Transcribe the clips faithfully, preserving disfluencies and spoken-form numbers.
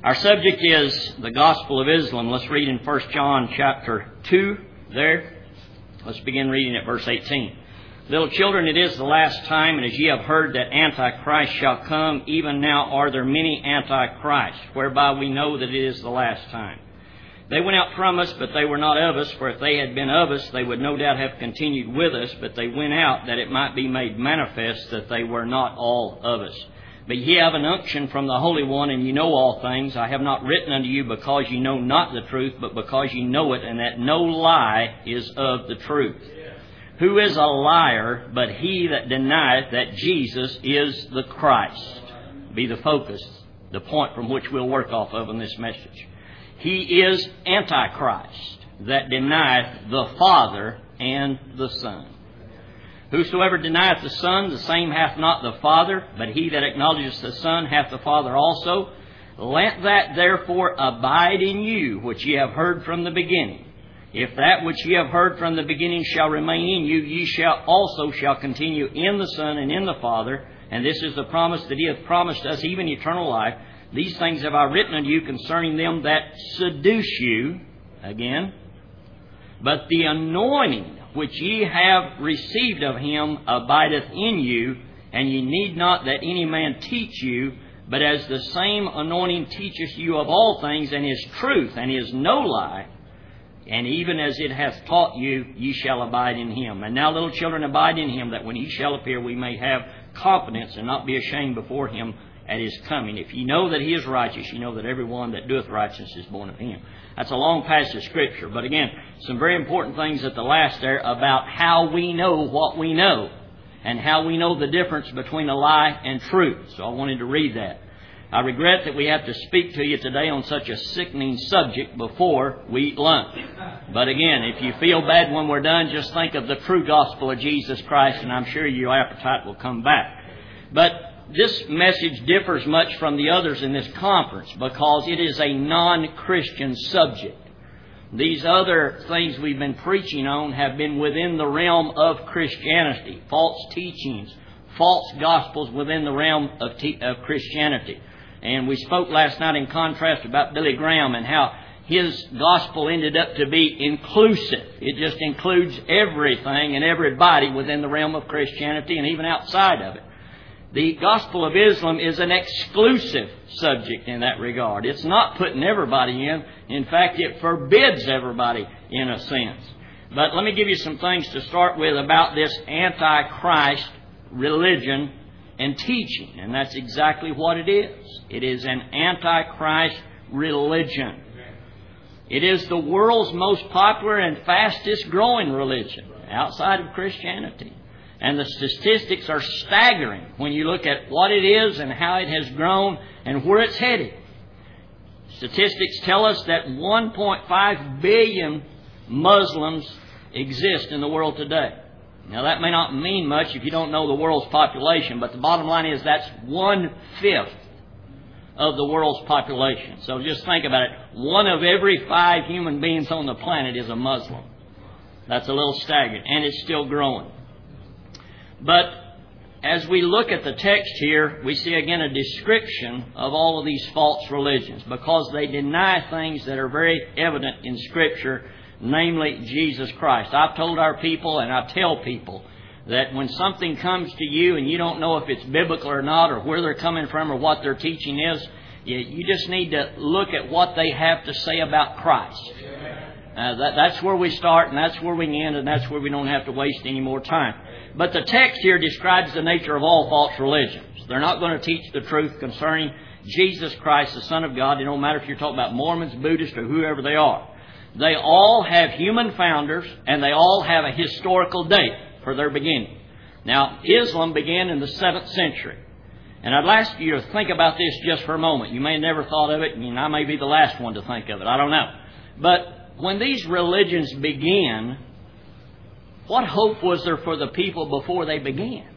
Our subject is the Gospel of Islam. Let's read in First John chapter two there. Let's begin reading at verse eighteen. Little children, it is the last time, and as ye have heard that Antichrist shall come, even now are there many Antichrists, whereby we know that it is the last time. They went out from us, but they were not of us, for if they had been of us, they would no doubt have continued with us, but they went out, that it might be made manifest that they were not all of us. But ye have an unction from the Holy One, and ye know all things. I have not written unto you because ye know not the truth, but because ye know it, and that no lie is of the truth. Who is a liar but he that denieth that Jesus is the Christ? Be the focus, the point from which we'll work off of in this message. He is Antichrist that denieth the Father and the Son. Whosoever denieth the Son, the same hath not the Father, but he that acknowledgeth the Son hath the Father also. Let that therefore abide in you, which ye have heard from the beginning. If that which ye have heard from the beginning shall remain in you, ye shall also shall continue in the Son and in the Father. And this is the promise that he hath promised us, even eternal life. These things have I written unto you concerning them that seduce you. Again. But the anointing which ye have received of him abideth in you, and ye need not that any man teach you, but as the same anointing teacheth you of all things, and is truth, and is no lie, and even as it hath taught you, ye shall abide in him. And now, little children, abide in him, that when he shall appear, we may have confidence and not be ashamed before him at his coming. If ye know that he is righteous, ye know that every one that doeth righteousness is born of him. That's a long passage of Scripture. But again, some very important things at the last there about how we know what we know and how we know the difference between a lie and truth. So I wanted to read that. I regret that we have to speak to you today on such a sickening subject before we eat lunch. But again, if you feel bad when we're done, just think of the true gospel of Jesus Christ, and I'm sure your appetite will come back. But this message differs much from the others in this conference because it is a non-Christian subject. These other things we've been preaching on have been within the realm of Christianity, false teachings, false gospels within the realm of, te- of Christianity. And we spoke last night in contrast about Billy Graham and how his gospel ended up to be inclusive. It just includes everything and everybody within the realm of Christianity and even outside of it. The gospel of Islam is an exclusive subject in that regard. It's not putting everybody in. In fact, it forbids everybody in a sense. But let me give you some things to start with about this Antichrist religion and teaching. And that's exactly what it is. It is an Antichrist religion. It is the world's most popular and fastest growing religion outside of Christianity. And the statistics are staggering when you look at what it is and how it has grown and where it's headed. Statistics tell us that one point five billion Muslims exist in the world today. Now, that may not mean much if you don't know the world's population, but the bottom line is that's one-fifth of the world's population. So just think about it. One of every five human beings on the planet is a Muslim. That's a little staggering, and it's still growing. But as we look at the text here, we see again a description of all of these false religions because they deny things that are very evident in Scripture, namely Jesus Christ. I've told our people and I tell people that when something comes to you and you don't know if it's biblical or not or where they're coming from or what their teaching is, you, you just need to look at what they have to say about Christ. Uh, that, that's where we start and that's where we end and that's where we don't have to waste any more time. But the text here describes the nature of all false religions. They're not going to teach the truth concerning Jesus Christ, the Son of God. It don't matter if you're talking about Mormons, Buddhists, or whoever they are. They all have human founders, and they all have a historical date for their beginning. Now, Islam began in the seventh century. And I'd ask you to think about this just for a moment. You may have never thought of it, and I may be the last one to think of it. I don't know. But when these religions began, what hope was there for the people before they began?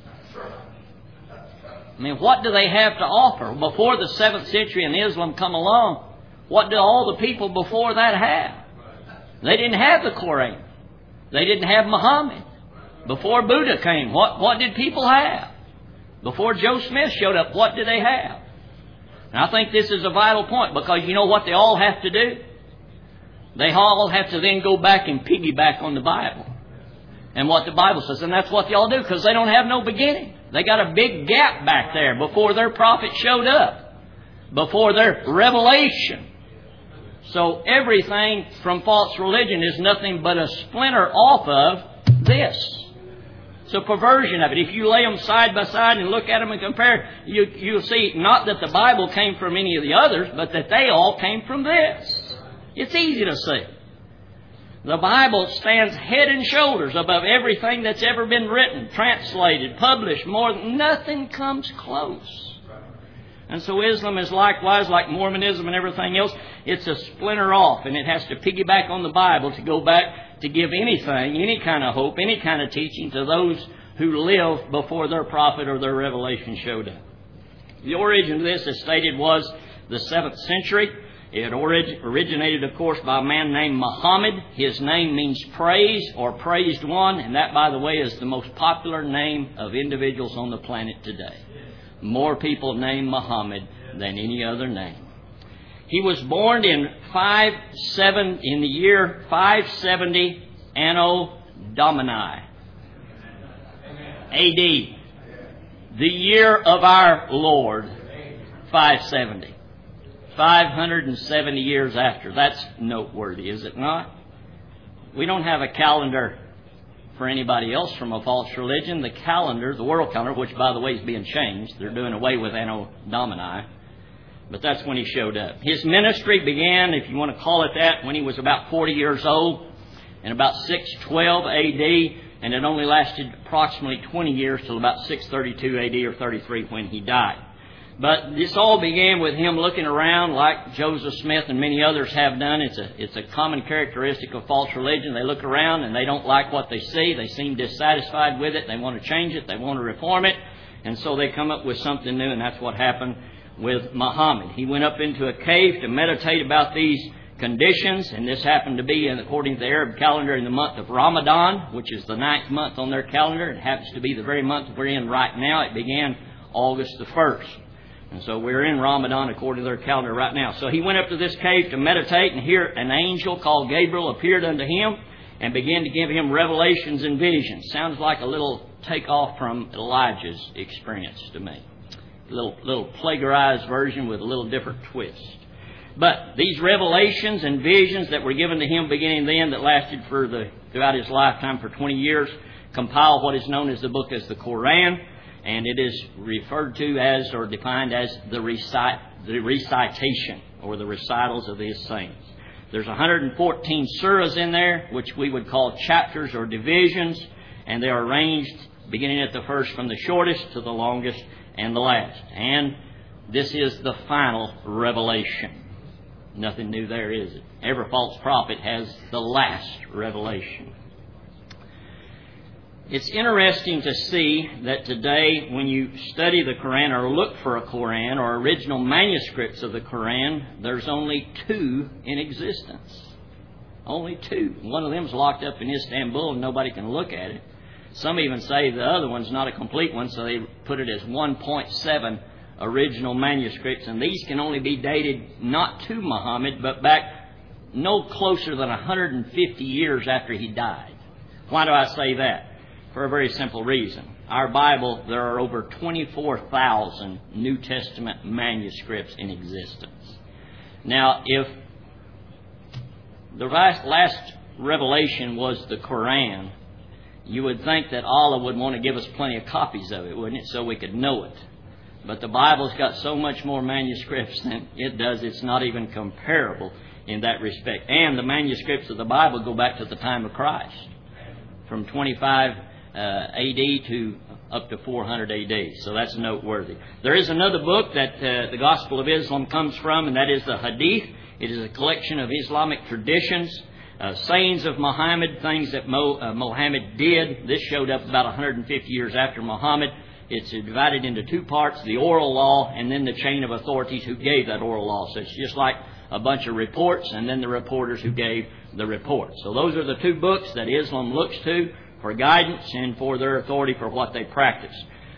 I mean, what do they have to offer? Before the seventh century and Islam come along, what do all the people before that have? They didn't have the Quran. They didn't have Muhammad. Before Buddha came, what, what did people have? Before Joe Smith showed up, what did they have? And I think this is a vital point, because you know what they all have to do? They all have to then go back and piggyback on the Bible and what the Bible says. And that's what they all do, because they don't have no beginning. They got a big gap back there before their prophet showed up, before their revelation. So everything from false religion is nothing but a splinter off of this. It's a perversion of it. If you lay them side by side and look at them and compare, you, you'll see not that the Bible came from any of the others, but that they all came from this. It's easy to see. The Bible stands head and shoulders above everything that's ever been written, translated, published. More than nothing comes close. And so Islam is likewise, like Mormonism and everything else, it's a splinter off, and it has to piggyback on the Bible to go back to give anything, any kind of hope, any kind of teaching to those who live before their prophet or their revelation showed up. The origin of this, as stated, was the seventh century. It orig- originated, of course, by a man named Muhammad. His name means praise or praised one, and that, by the way, is the most popular name of individuals on the planet today. More people named Muhammad than any other name. He was born in five seven in the year five seventy Anno Domini, A D, the year of our Lord, five seventy. five hundred seventy years after. That's noteworthy, is it not? We don't have a calendar for anybody else from a false religion. The calendar, the world calendar, which by the way is being changed. They're doing away with Anno Domini. But that's when he showed up. His ministry began, if you want to call it that, when he was about forty years old, in about six twelve A D, and it only lasted approximately twenty years till about six thirty-two A D or thirty-three when he died. But this all began with him looking around like Joseph Smith and many others have done. It's a, it's a common characteristic of false religion. They look around and they don't like what they see. They seem dissatisfied with it. They want to change it. They want to reform it. And so they come up with something new, and that's what happened with Muhammad. He went up into a cave to meditate about these conditions, and this happened to be, according to the Arab calendar, in the month of Ramadan, which is the ninth month on their calendar. It happens to be the very month we're in right now. It began August the first. And so we're in Ramadan according to their calendar right now. So he went up to this cave to meditate, and here an angel called Gabriel appeared unto him and began to give him revelations and visions. Sounds like a little takeoff from Elijah's experience to me. A little, little plagiarized version with a little different twist. But these revelations and visions that were given to him beginning then, that lasted for the throughout his lifetime for twenty years, compile what is known as the book as the Quran. And it is referred to as, or defined as, the, recite, the recitation, or the recitals of these saints. There's one hundred fourteen surahs in there, which we would call chapters or divisions, and they are arranged beginning at the first from the shortest to the longest and the last. And this is the final revelation. Nothing new there, is it? Every false prophet has the last revelation. It's interesting to see that today, when you study the Quran or look for a Quran or original manuscripts of the Quran, there's only two in existence. Only two. One of them's locked up in Istanbul and nobody can look at it. Some even say the other one's not a complete one, so they put it as one point seven original manuscripts. And these can only be dated not to Muhammad, but back no closer than one hundred fifty years after he died. Why do I say that? For a very simple reason. Our Bible, there are over twenty-four thousand New Testament manuscripts in existence. Now, if the last, last revelation was the Quran, you would think that Allah would want to give us plenty of copies of it, wouldn't it, so we could know it. But the Bible's got so much more manuscripts than it does, it's not even comparable in that respect. And the manuscripts of the Bible go back to the time of Christ, from twenty-five Uh, A D to up to four hundred A D. So that's noteworthy. There is another book that uh, the Gospel of Islam comes from, and that is the Hadith. It is a collection of Islamic traditions, uh, sayings of Muhammad, things that Mo, uh, Muhammad did. This showed up about one hundred fifty years after Muhammad. It's divided into two parts, the oral law and then the chain of authorities who gave that oral law. So it's just like a bunch of reports and then the reporters who gave the report. So those are the two books that Islam looks to for guidance and for their authority for what they practice.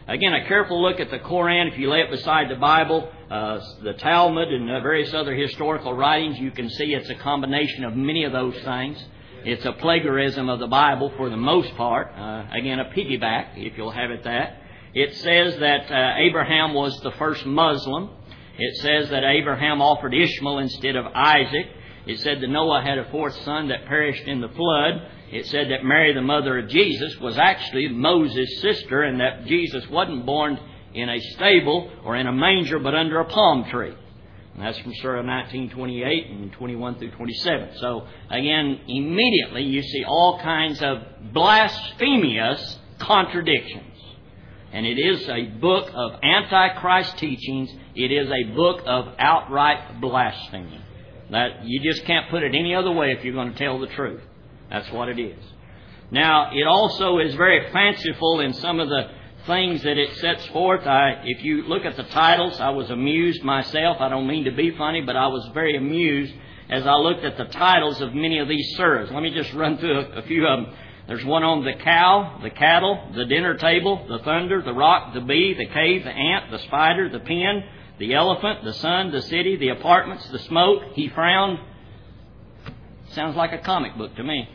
Again, a careful look at the Koran, if you lay it beside the Bible, uh, the Talmud, and uh, various other historical writings, you can see it's a combination of many of those things. It's a plagiarism of the Bible for the most part. Uh, again, a piggyback, if you'll have it that. It says that uh, Abraham was the first Muslim. It says that Abraham offered Ishmael instead of Isaac. It said that Noah had a fourth son that perished in the flood. It said that Mary, the mother of Jesus, was actually Moses' sister, and that Jesus wasn't born in a stable or in a manger, but under a palm tree. And that's from Surah nineteen twenty-eight and twenty-one through twenty-seven. So, again, immediately you see all kinds of blasphemous contradictions. And it is a book of Antichrist teachings. It is a book of outright blasphemy. That you just can't put it any other way if you're going to tell the truth. That's what it is. Now, it also is very fanciful in some of the things that it sets forth. I, if you look at the titles, I was amused myself. I don't mean to be funny, but I was very amused as I looked at the titles of many of these surahs. Let me just run through a, a few of them. There's one on the cow, the cattle, the dinner table, the thunder, the rock, the bee, the cave, the ant, the spider, the pen, the elephant, the sun, the city, the apartments, the smoke. He frowned. Sounds like a comic book to me.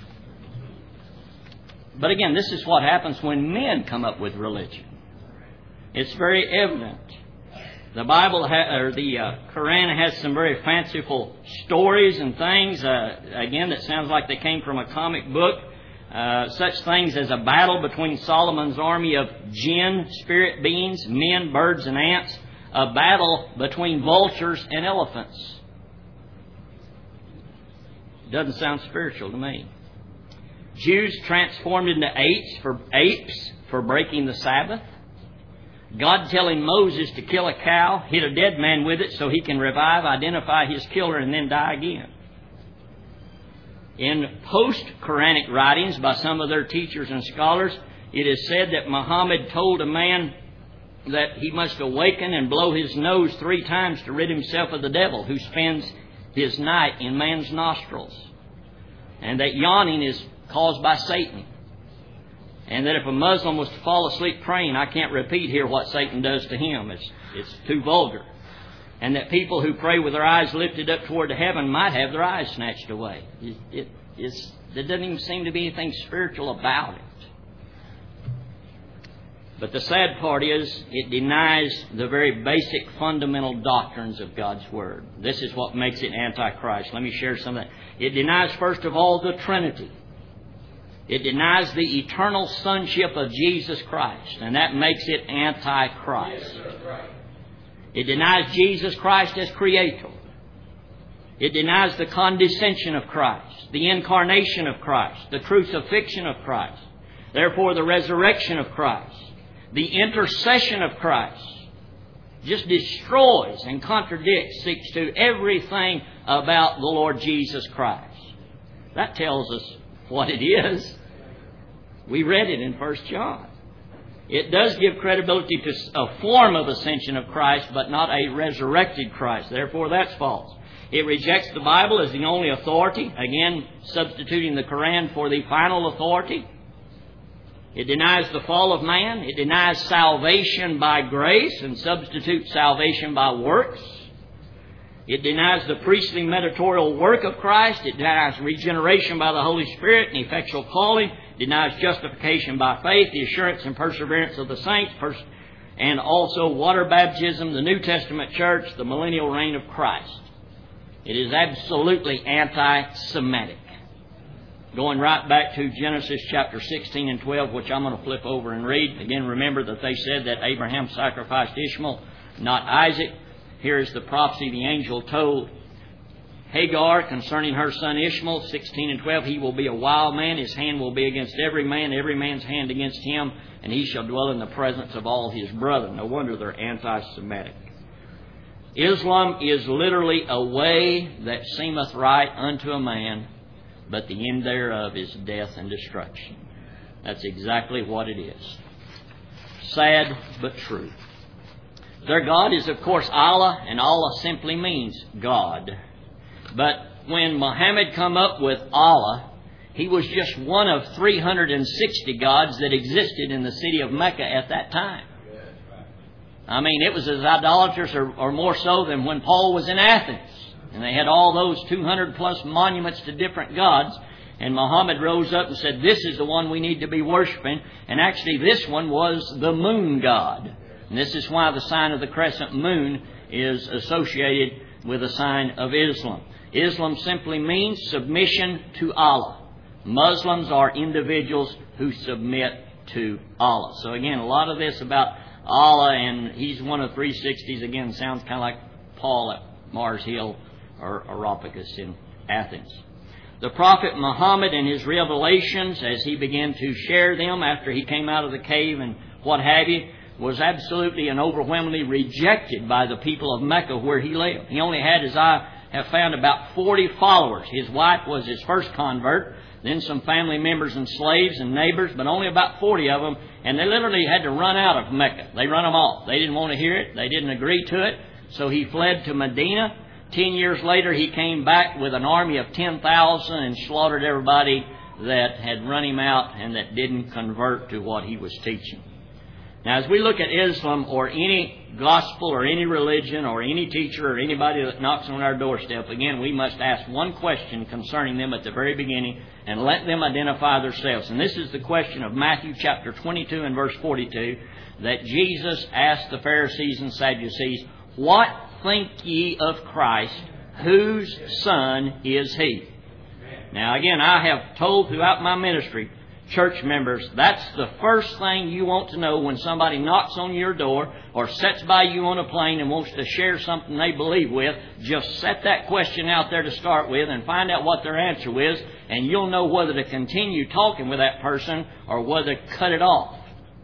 But again, this is what happens when men come up with religion. It's very evident. The Bible, ha- or the uh, Quran has some very fanciful stories and things, uh, again, that sounds like they came from a comic book. Uh, such things as a battle between Solomon's army of jinn, spirit beings, men, birds, and ants. A battle between vultures and elephants. Doesn't sound spiritual to me. Jews transformed into apes for apes for breaking the Sabbath. God telling Moses to kill a cow, hit a dead man with it so he can revive, identify his killer, and then die again. In post-Quranic writings by some of their teachers and scholars, it is said that Muhammad told a man that he must awaken and blow his nose three times to rid himself of the devil who spends his night in man's nostrils. And that yawning is caused by Satan. And that if a Muslim was to fall asleep praying, I can't repeat here what Satan does to him. It's, it's too vulgar. And that people who pray with their eyes lifted up toward the heaven might have their eyes snatched away. It, it, it's, there doesn't even seem to be anything spiritual about it. But the sad part is, it denies the very basic fundamental doctrines of God's Word. This is what makes it Antichrist. Let me share some of that. It denies, first of all, the Trinity. It denies the eternal sonship of Jesus Christ, and that makes it Antichrist. It denies Jesus Christ as Creator. It denies the condescension of Christ, the incarnation of Christ, the crucifixion of Christ, therefore the resurrection of Christ. The intercession of Christ just destroys and contradicts, seeks to everything about the Lord Jesus Christ. That tells us what it is. We read it in First John. It does give credibility to a form of ascension of Christ, but not a resurrected Christ. Therefore, that's false. It rejects the Bible as the only authority, again, substituting the Quran for the final authority. It denies the fall of man. It denies salvation by grace and substitutes salvation by works. It denies the priestly mediatorial work of Christ. It denies regeneration by the Holy Spirit and effectual calling. It denies justification by faith, the assurance and perseverance of the saints, and also water baptism, the New Testament church, the millennial reign of Christ. It is absolutely anti-Semitic. Going right back to Genesis chapter sixteen and twelve, which I'm going to flip over and read. Again, remember that they said that Abraham sacrificed Ishmael, not Isaac. Here is the prophecy the angel told Hagar concerning her son Ishmael, sixteen and twelve. He will be a wild man. His hand will be against every man, every man's hand against him, and he shall dwell in the presence of all his brethren. No wonder they're anti-Semitic. Islam is literally a way that seemeth right unto a man, but the end thereof is death and destruction. That's exactly what it is. Sad, but true. Their God is, of course, Allah, and Allah simply means God. But when Muhammad come up with Allah, he was just one of three hundred sixty gods that existed in the city of Mecca at that time. I mean, it was as idolatrous or, or more so than when Paul was in Athens. And they had all those two hundred plus monuments to different gods. And Muhammad rose up and said, this is the one we need to be worshiping. And actually this one was the moon god. And this is why the sign of the crescent moon is associated with the sign of Islam. Islam simply means submission to Allah. Muslims are individuals who submit to Allah. So again, a lot of this about Allah, and he's one of three sixties. Again, sounds kind of like Paul at Mars Hill or Areopagus in Athens. The Prophet Muhammad and his revelations, as he began to share them after he came out of the cave and what have you, was absolutely and overwhelmingly rejected by the people of Mecca where he lived. He only had, as I have found, about forty followers. His wife was his first convert, then some family members and slaves and neighbors, but only about forty of them. And they literally had to run out of Mecca. They run them off. They didn't want to hear it. They didn't agree to it. So he fled to Medina. Ten years later, he came back with an army of ten thousand and slaughtered everybody that had run him out and that didn't convert to what he was teaching. Now, as we look at Islam or any gospel or any religion or any teacher or anybody that knocks on our doorstep, again, we must ask one question concerning them at the very beginning and let them identify themselves. And this is the question of Matthew chapter twenty-two and verse forty-two that Jesus asked the Pharisees and Sadducees, what think ye of Christ? Whose son is he? Now, again, I have told throughout my ministry, church members, that's the first thing you want to know when somebody knocks on your door or sits by you on a plane and wants to share something they believe with. Just set that question out there to start with and find out what their answer is, and you'll know whether to continue talking with that person or whether to cut it off.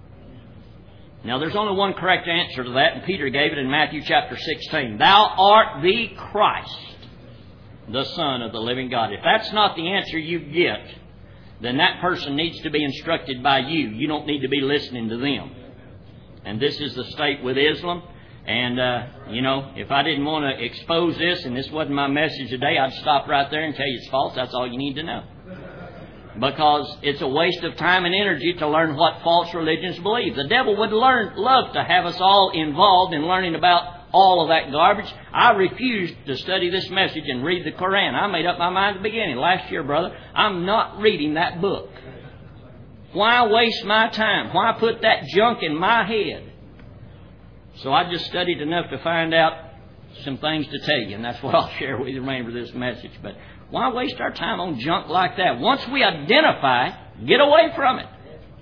Now, there's only one correct answer to that, and Peter gave it in Matthew chapter sixteen. Thou art the Christ, the Son of the living God. If that's not the answer you get, then that person needs to be instructed by you. You don't need to be listening to them. And this is the state with Islam. And, uh, you know, if I didn't want to expose this and this wasn't my message today, I'd stop right there and tell you it's false. That's all you need to know. Because it's a waste of time and energy to learn what false religions believe. The devil would learn, love to have us all involved in learning about all of that garbage. I refused to study this message and read the Koran. I made up my mind at the beginning. Last year, brother, I'm not reading that book. Why waste my time? Why put that junk in my head? So I just studied enough to find out some things to tell you, and that's what I'll share with you the remainder of this message. But why waste our time on junk like that? Once we identify, get away from it.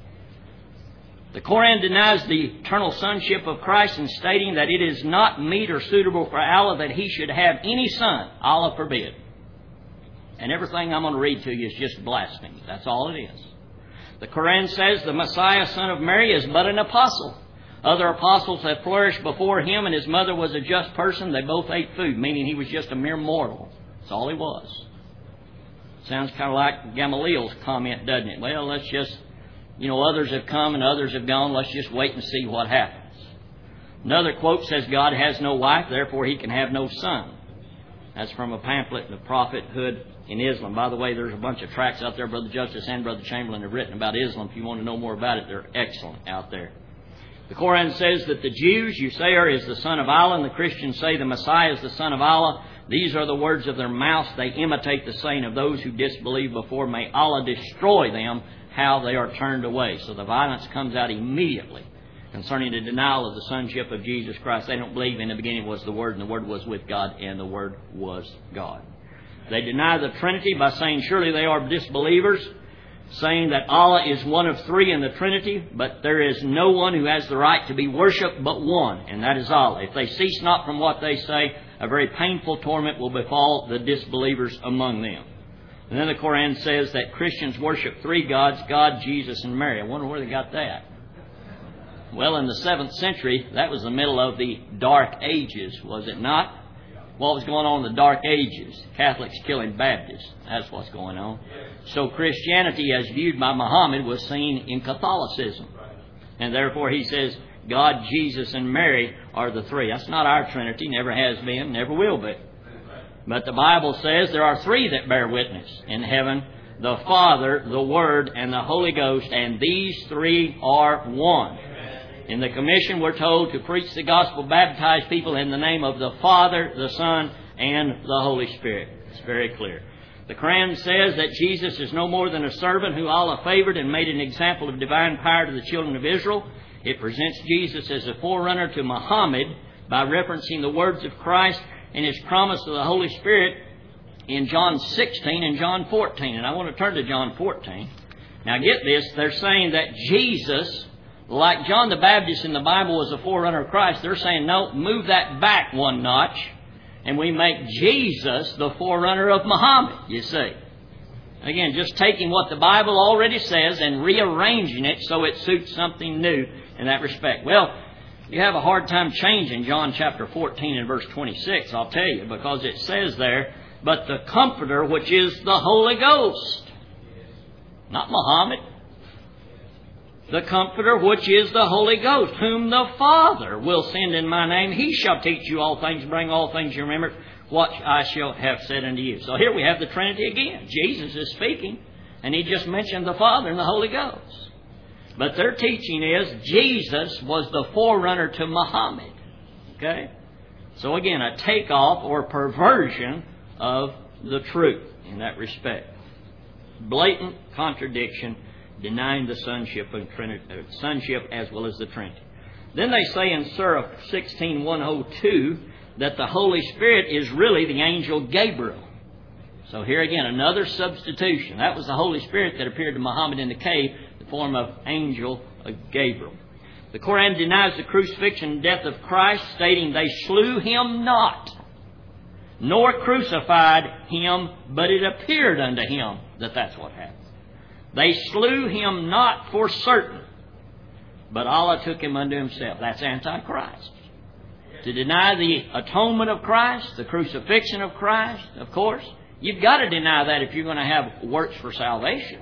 The Koran denies the eternal sonship of Christ in stating that it is not meet or suitable for Allah that He should have any son. Allah forbid. And everything I'm going to read to you is just blasphemy. That's all it is. The Koran says the Messiah, son of Mary, is but an apostle. Other apostles have flourished before him, and his mother was a just person. They both ate food, meaning he was just a mere mortal. That's all he was. Sounds kind of like Gamaliel's comment, doesn't it? Well, let's just... You know, others have come and others have gone. Let's just wait and see what happens. Another quote says, God has no wife, therefore He can have no son. That's from a pamphlet, The Prophethood in Islam. By the way, there's a bunch of tracts out there Brother Justice and Brother Chamberlain have written about Islam. If you want to know more about it, they're excellent out there. The Koran says that the Jews, Usair is the son of Allah, and the Christians say the Messiah is the son of Allah. These are the words of their mouths. They imitate the saying of those who disbelieve before. May Allah destroy them, how they are turned away. So the violence comes out immediately concerning the denial of the sonship of Jesus Christ. They don't believe in the beginning was the Word, and the Word was with God, and the Word was God. They deny the Trinity by saying surely they are disbelievers, saying that Allah is one of three in the Trinity, but there is no one who has the right to be worshipped but one, and that is Allah. If they cease not from what they say, a very painful torment will befall the disbelievers among them. And then the Koran says that Christians worship three gods, God, Jesus, and Mary. I wonder where they got that. Well, in the seventh century, that was the middle of the Dark Ages, was it not? What was going on in the Dark Ages? Catholics killing Baptists. That's what's going on. So Christianity, as viewed by Muhammad, was seen in Catholicism. And therefore he says, God, Jesus, and Mary are the three. That's not our Trinity, never has been, never will be. But the Bible says there are three that bear witness in heaven, the Father, the Word, and the Holy Ghost, and these three are one. In the commission, we're told to preach the gospel, baptize people in the name of the Father, the Son, and the Holy Spirit. It's very clear. The Quran says that Jesus is no more than a servant who Allah favored and made an example of divine power to the children of Israel. It presents Jesus as a forerunner to Muhammad by referencing the words of Christ and His promise of the Holy Spirit in John sixteen and John fourteen. And I want to turn to John fourteen. Now get this, they're saying that Jesus, like John the Baptist in the Bible, was a forerunner of Christ. They're saying, no, move that back one notch, and we make Jesus the forerunner of Muhammad, you see. Again, just taking what the Bible already says and rearranging it so it suits something new in that respect. Well, you have a hard time changing John chapter fourteen and verse twenty-six, I'll tell you, because it says there, but the Comforter, which is the Holy Ghost. Not Muhammad. The Comforter, which is the Holy Ghost, whom the Father will send in my name. He shall teach you all things, bring all things you remember, what I shall have said unto you. So here we have the Trinity again. Jesus is speaking, and He just mentioned the Father and the Holy Ghost. But their teaching is Jesus was the forerunner to Muhammad. Okay? So again, a takeoff or perversion of the truth in that respect. Blatant contradiction, denying the sonship and Trinity, uh, sonship as well as the Trinity. Then they say in Surah sixteen one oh two that the Holy Spirit is really the angel Gabriel. So here again, another substitution. That was the Holy Spirit that appeared to Muhammad in the cave, the form of angel Gabriel. The Quran denies the crucifixion and death of Christ, stating they slew Him not, nor crucified Him, but it appeared unto Him that that's what happened. They slew Him not for certain, but Allah took Him unto Himself. That's Antichrist. To deny the atonement of Christ, the crucifixion of Christ, of course, you've got to deny that if you're going to have works for salvation.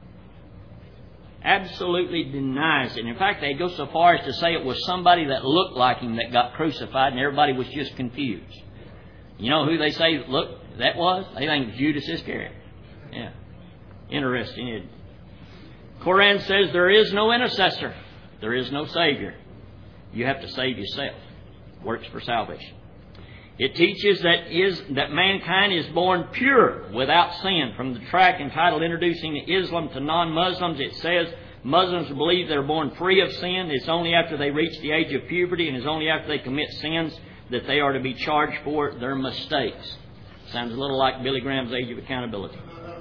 Absolutely denies it. In fact, they go so far as to say it was somebody that looked like Him that got crucified and everybody was just confused. You know who they say, look, that was? They think it was Judas Iscariot. Yeah. Interesting, isn't it? Quran says there is no intercessor. There is no Savior. You have to save yourself. Works for salvation. It teaches that is that mankind is born pure, without sin. From the tract entitled Introducing Islam to Non-Muslims, it says Muslims believe they're born free of sin. It's only after they reach the age of puberty and it's only after they commit sins that they are to be charged for their mistakes. Sounds a little like Billy Graham's Age of Accountability.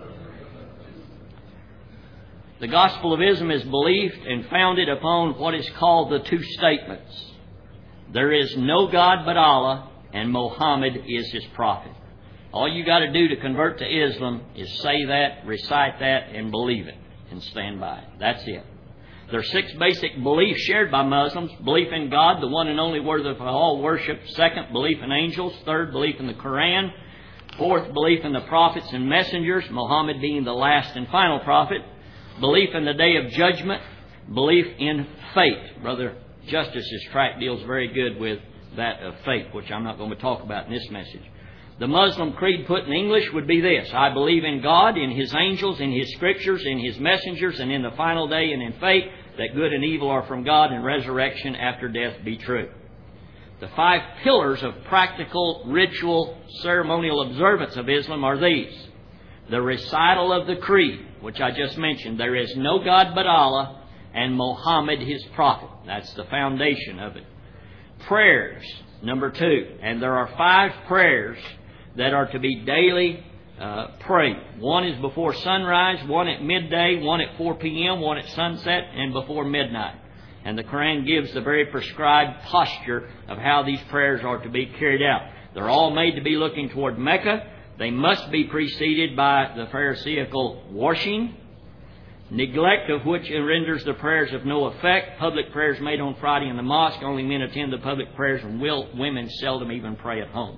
The gospel of Islam is believed and founded upon what is called the two statements. There is no God but Allah, and Muhammad is His prophet. All you got to do to convert to Islam is say that, recite that, and believe it, and stand by it. That's it. There are six basic beliefs shared by Muslims. Belief in God, the one and only worthy of all worship. Second, belief in angels. Third, belief in the Quran. Fourth, belief in the prophets and messengers, Muhammad being the last and final prophet. Belief in the day of judgment. Belief in fate. Brother Justice's tract deals very good with that of fate, which I'm not going to talk about in this message. The Muslim creed put in English would be this: I believe in God, in His angels, in His scriptures, in His messengers, and in the final day and in fate, that good and evil are from God, and resurrection after death be true. The five pillars of practical, ritual, ceremonial observance of Islam are these. The recital of the creed, which I just mentioned. There is no God but Allah, and Muhammad His prophet. That's the foundation of it. Prayers, number two. And there are five prayers that are to be daily uh, prayed. One is before sunrise, one at midday, one at four p.m., one at sunset, and before midnight. And the Quran gives the very prescribed posture of how these prayers are to be carried out. They're all made to be looking toward Mecca. They must be preceded by the Pharisaical washing, neglect of which renders the prayers of no effect. Public prayers made on Friday in the mosque. Only men attend the public prayers, and will, women seldom even pray at home.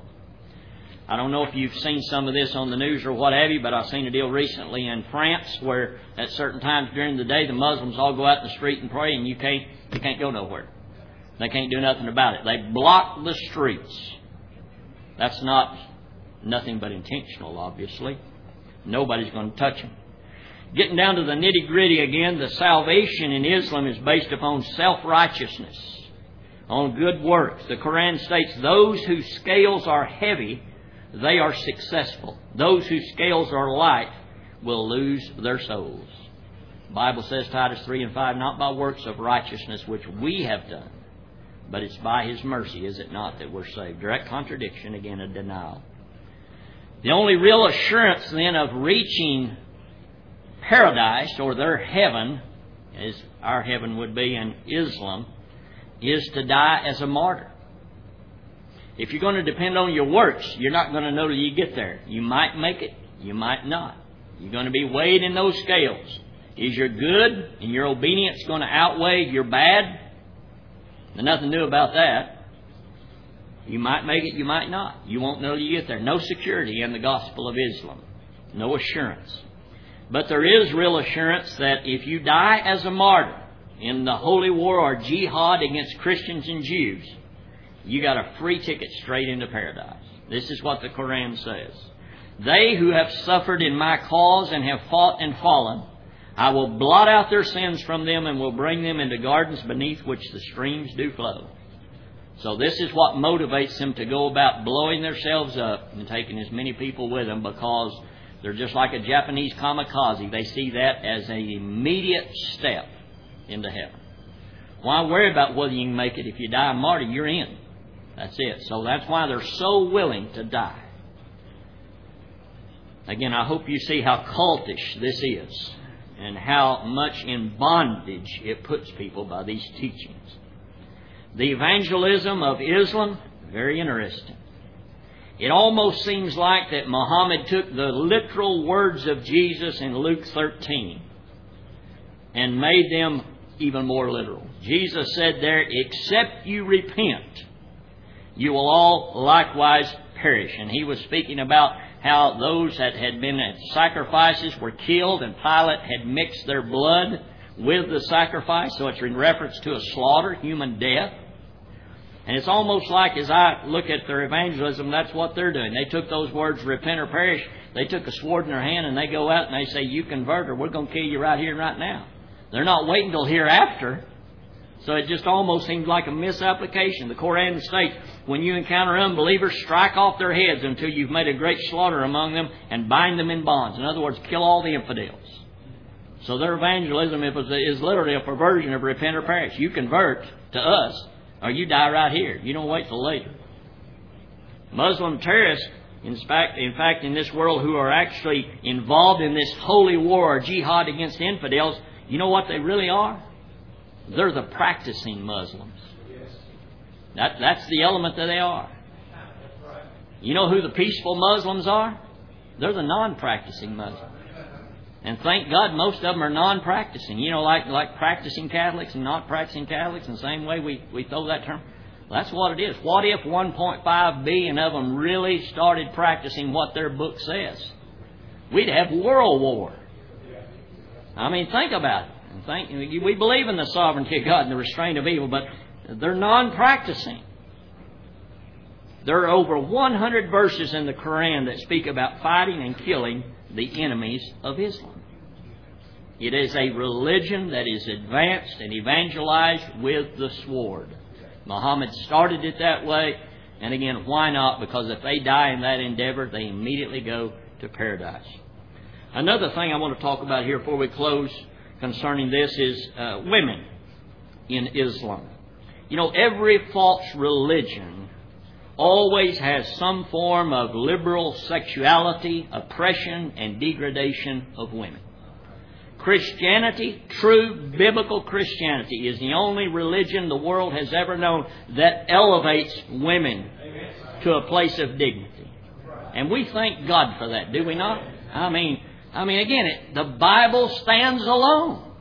I don't know if you've seen some of this on the news or what have you, but I've seen a deal recently in France where at certain times during the day the Muslims all go out in the street and pray, and you can't, you can't go nowhere. They can't do nothing about it. They block the streets. That's not nothing but intentional, obviously. Nobody's going to touch them. Getting down to the nitty-gritty again, the salvation in Islam is based upon self-righteousness, on good works. The Quran states, those whose scales are heavy, they are successful. Those whose scales are light will lose their souls. The Bible says, Titus three and five, not by works of righteousness which we have done, but it's by His mercy, is it not, that we're saved? Direct contradiction, again, a denial. The only real assurance then of reaching paradise, or their heaven, as our heaven would be in Islam, is to die as a martyr. If you're going to depend on your works, you're not going to know till you get there. You might make it, you might not. You're going to be weighed in those scales. Is your good and your obedience going to outweigh your bad? There's nothing new about that. You might make it, you might not. You won't know till you get there. No security in the gospel of Islam. No assurance. But there is real assurance that if you die as a martyr in the holy war or jihad against Christians and Jews, you got a free ticket straight into paradise. This is what the Quran says. They who have suffered in my cause and have fought and fallen, I will blot out their sins from them and will bring them into gardens beneath which the streams do flow. So this is what motivates them to go about blowing themselves up and taking as many people with them, because they're just like a Japanese kamikaze. They see that as an immediate step into heaven. Why worry about whether you can make it? If you die a martyr, you're in. That's it. So that's why they're so willing to die. Again, I hope you see how cultish this is and how much in bondage it puts people by these teachings. The evangelism of Islam, very interesting. It almost seems like that Muhammad took the literal words of Jesus in Luke thirteen and made them even more literal. Jesus said there, except you repent, you will all likewise perish. And He was speaking about how those that had been at sacrifices were killed, and Pilate had mixed their blood with the sacrifice. So it's in reference to a slaughter, human death. And it's almost like, as I look at their evangelism, that's what they're doing. They took those words, repent or perish. They took a sword in their hand and they go out and they say, you convert or we're going to kill you right here and right now. They're not waiting till hereafter. So it just almost seems like a misapplication. The Quran states, when you encounter unbelievers, strike off their heads until you've made a great slaughter among them and bind them in bonds. In other words, kill all the infidels. So their evangelism is literally a perversion of repent or perish. You convert to us, or you die right here. You don't wait till later. Muslim terrorists, in fact, in fact, in this world, who are actually involved in this holy war or jihad against infidels, you know what they really are? They're the practicing Muslims. That, that's the element that they are. You know who the peaceful Muslims are? They're the non-practicing Muslims. And thank God most of them are non-practicing. You know, like like practicing Catholics and not practicing Catholics, in the same way we, we throw that term. That's what it is. What if one point five billion of them really started practicing what their book says? We'd have world war. I mean, think about it. Think, we believe in the sovereignty of God and the restraint of evil, but they're non-practicing. There are over one hundred verses in the Quran that speak about fighting and killing the enemies of Islam. It is a religion that is advanced and evangelized with the sword. Muhammad started it that way, and again, why not? Because if they die in that endeavor, they immediately go to paradise. Another thing I want to talk about here before we close concerning this is uh, women in Islam. You know, every false religion always has some form of liberal sexuality, oppression, and degradation of women. Christianity, true biblical Christianity, is the only religion the world has ever known that elevates women to a place of dignity. And we thank God for that, do we not? I mean, I mean, again, it, the Bible stands alone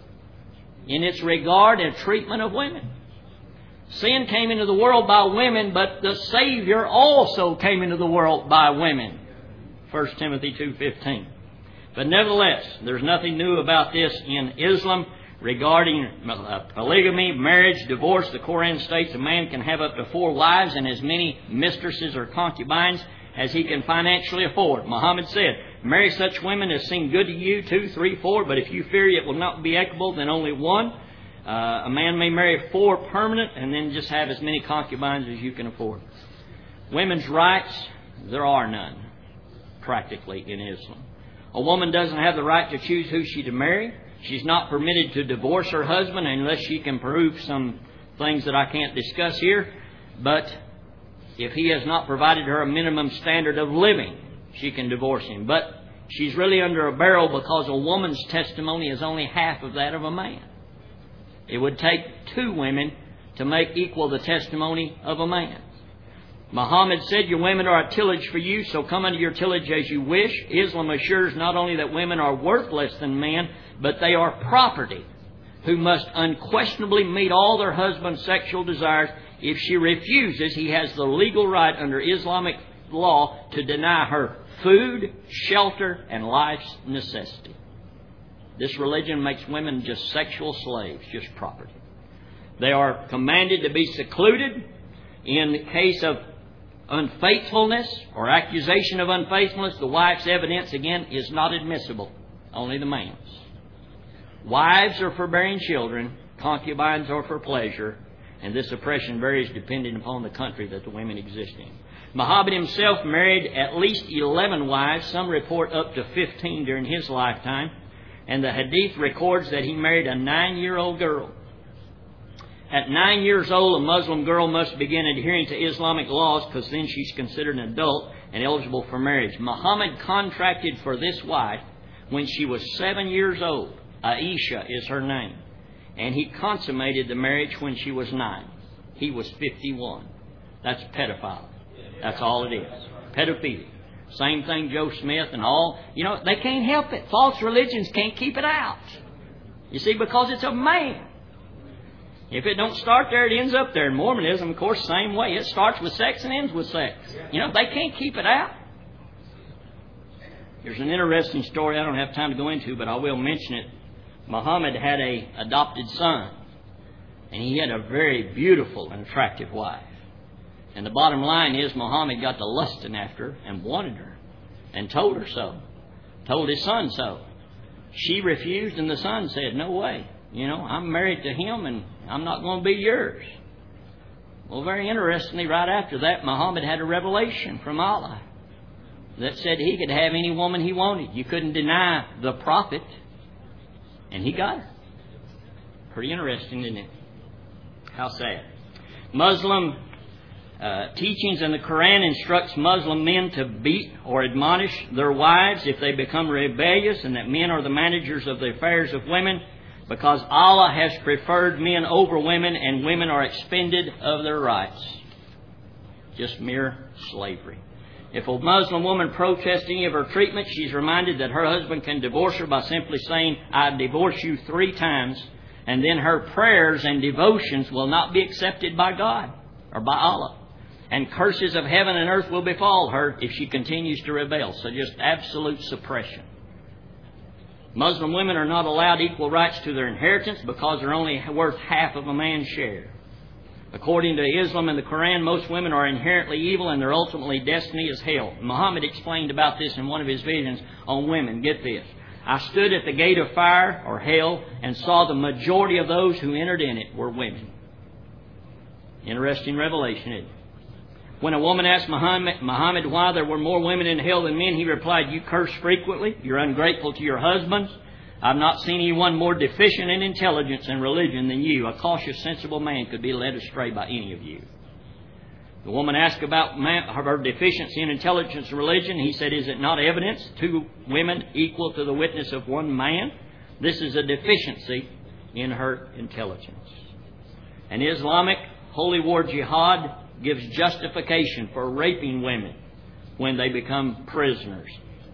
in its regard and treatment of women. Sin came into the world by women, but the Savior also came into the world by women. First Timothy two fifteen. But nevertheless, there's nothing new about this in Islam regarding polygamy, marriage, divorce. The Quran states a man can have up to four wives and as many mistresses or concubines. as he can financially afford. Muhammad said, marry such women as seem good to you, two, three, four, but if you fear it will not be equitable, then only one. Uh, a man may marry four permanent and then just have as many concubines as you can afford. Women's rights, there are none, practically, in Islam. A woman doesn't have the right to choose who she to marry. She's not permitted to divorce her husband unless she can prove some things that I can't discuss here. But if he has not provided her a minimum standard of living, she can divorce him. But she's really under a barrel because a woman's testimony is only half of that of a man. It would take two women to make equal the testimony of a man. Muhammad said, your women are a tillage for you, so come unto your tillage as you wish. Islam assures not only that women are worth less than men, but they are property who must unquestionably meet all their husband's sexual desires. If she refuses, he has the legal right under Islamic law to deny her food, shelter, and life's necessity. This religion makes women just sexual slaves, just property. They are commanded to be secluded. In the case of unfaithfulness or accusation of unfaithfulness, the wife's evidence, again, is not admissible. Only the man's. Wives are for bearing children. Concubines are for pleasure. And this oppression varies depending upon the country that the women exist in. Muhammad himself married at least eleven wives. Some report up to fifteen during his lifetime. And the hadith records that he married a nine-year-old girl. At nine years old, a Muslim girl must begin adhering to Islamic laws because then she's considered an adult and eligible for marriage. Muhammad contracted for this wife when she was seven years old. Aisha is her name. And he consummated the marriage when she was nine. He was fifty-one. That's pedophile. That's all it is. Pedophilia. Same thing Joe Smith and all. You know, they can't help it. False religions can't keep it out. You see, because it's a man. If it don't start there, it ends up there. And Mormonism, of course, same way. It starts with sex and ends with sex. You know, they can't keep it out. There's an interesting story I don't have time to go into, but I will mention it. Muhammad had a adopted son. And he had a very beautiful and attractive wife. And the bottom line is Muhammad got to lusting after her and wanted her. And told her so. Told his son so. She refused and the son said, no way. You know, I'm married to him and I'm not going to be yours. Well, very interestingly, right after that, Muhammad had a revelation from Allah that said he could have any woman he wanted. You couldn't deny the prophet. And he got her. Pretty interesting, isn't it? How sad. Muslim uh, teachings in the Quran instructs Muslim men to beat or admonish their wives if they become rebellious, and that men are the managers of the affairs of women, because Allah has preferred men over women and women are expended of their rights. Just mere slavery. If a Muslim woman protests any of her treatment, she's reminded that her husband can divorce her by simply saying, I divorce you three times, and then her prayers and devotions will not be accepted by God or by Allah. And curses of heaven and earth will befall her if she continues to rebel. So just absolute suppression. Muslim women are not allowed equal rights to their inheritance because they're only worth half of a man's share. According to Islam and the Quran, most women are inherently evil and their ultimately destiny is hell. Muhammad explained about this in one of his visions on women. Get this. I stood at the gate of fire, or hell, and saw the majority of those who entered in it were women. Interesting revelation, isn't it? When a woman asked Muhammad, Muhammad why there were more women in hell than men, he replied, you curse frequently, you're ungrateful to your husbands. I've not seen anyone more deficient in intelligence and religion than you. A cautious, sensible man could be led astray by any of you. The woman asked about man, her deficiency in intelligence and religion. He said, is it not evidence two women equal to the witness of one man? This is a deficiency in her intelligence. An Islamic holy war jihad gives justification for raping women when they become prisoners.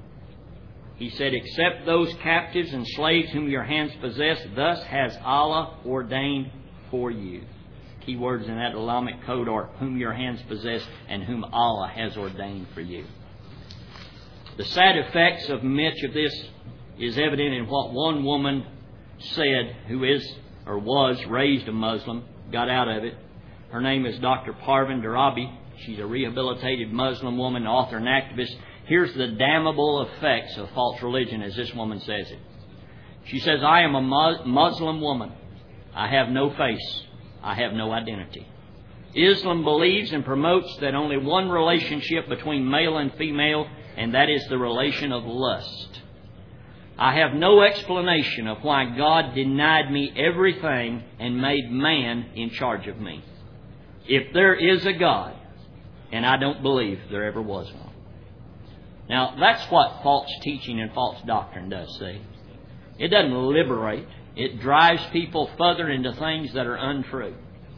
He said, except those captives and slaves whom your hands possess, thus has Allah ordained for you. Key words in that Islamic code are whom your hands possess and whom Allah has ordained for you. The sad effects of much of this is evident in what one woman said, who is or was raised a Muslim, got out of it. Her name is Doctor Parvin Darabi. She's a rehabilitated Muslim woman, author and activist. Here's the damnable effects of false religion as this woman says it. She says, I am a Muslim woman. I have no face. I have no identity. Islam believes and promotes that only one relationship between male and female, and that is the relation of lust. I have no explanation of why God denied me everything and made man in charge of me. If there is a God, and I don't believe there ever was one. Now, that's what false teaching and false doctrine does, see. It doesn't liberate. It drives people further into things that are untrue.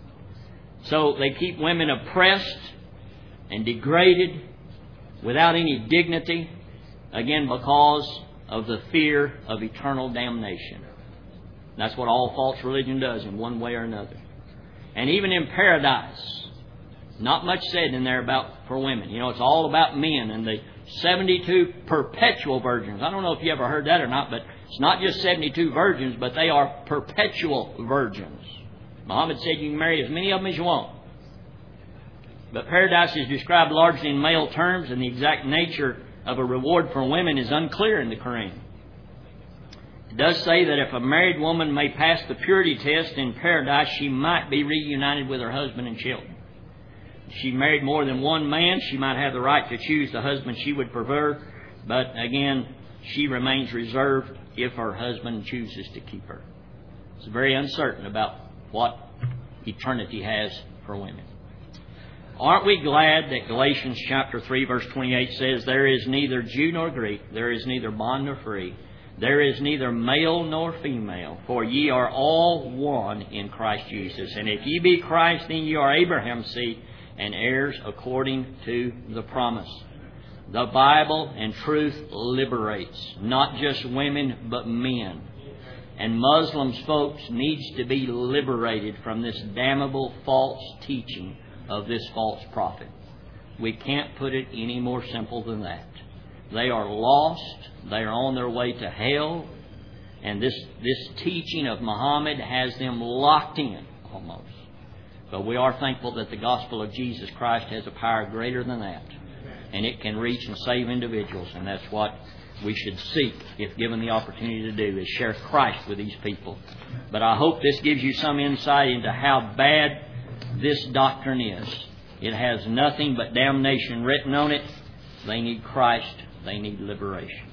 So they keep women oppressed and degraded without any dignity, again, because of the fear of eternal damnation. That's what all false religion does in one way or another. And even in paradise, not much said in there about for women. You know, it's all about men and the seventy-two perpetual virgins. I don't know if you ever heard that or not, but it's not just seventy-two virgins, but they are perpetual virgins. Muhammad said you can marry as many of them as you want. But paradise is described largely in male terms, and the exact nature of a reward for women is unclear in the Quran. It does say that if a married woman may pass the purity test in paradise, she might be reunited with her husband and children. If she married more than one man, she might have the right to choose the husband she would prefer, but again, she remains reserved if her husband chooses to keep her. It's very uncertain about what eternity has for women. Aren't we glad that Galatians chapter three verse twenty-eight says, there is neither Jew nor Greek, there is neither bond nor free, there is neither male nor female, for ye are all one in Christ Jesus. And if ye be Christ, then ye are Abraham's seed and heirs according to the promise. The Bible and truth liberates, not just women, but men. And Muslims, folks, needs to be liberated from this damnable false teaching of this false prophet. We can't put it any more simple than that. They are lost. They are on their way to hell. And this, this teaching of Muhammad has them locked in, almost. But we are thankful that the gospel of Jesus Christ has a power greater than that. And it can reach and save individuals. And that's what we should seek, if given the opportunity to do, is share Christ with these people. But I hope this gives you some insight into how bad this doctrine is. It has nothing but damnation written on it. They need Christ. They need liberation.